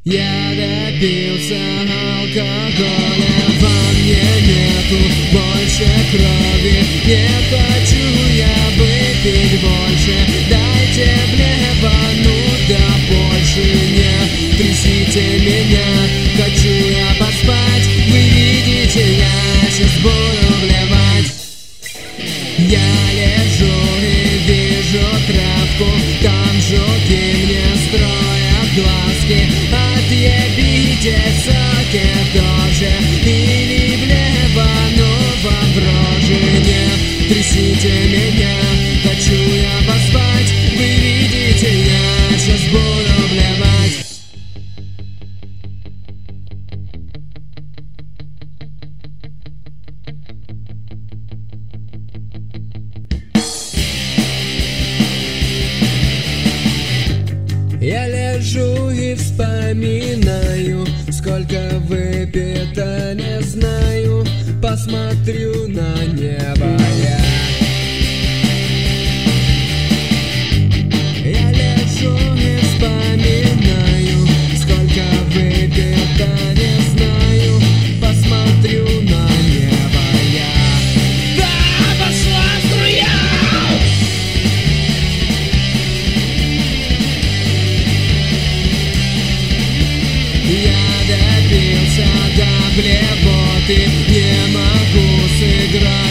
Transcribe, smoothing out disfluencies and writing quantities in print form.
Я допился алкоголя, во мне нету больше крови. Не хочу я выпить больше, дайте хлеба, ну да больше не трясите меня. Хочу я поспать, вы видите, я сейчас буду блевать. Я лежу и вижу травку, там жуки мне строят глазки. Отъебите соки тоже, или влево, ну вам в рожи не трясите меня. Хочу я поспать, вы видите, я сейчас буду блевать. Я лежу и вспоминаю, сколько выпито, не знаю. Посмотрю на небо я лежу и вспоминаю, сколько выпито, не знаю. Посмотрю на небо Да, пошла струя! Я допился до блевоты, не могу сыграть.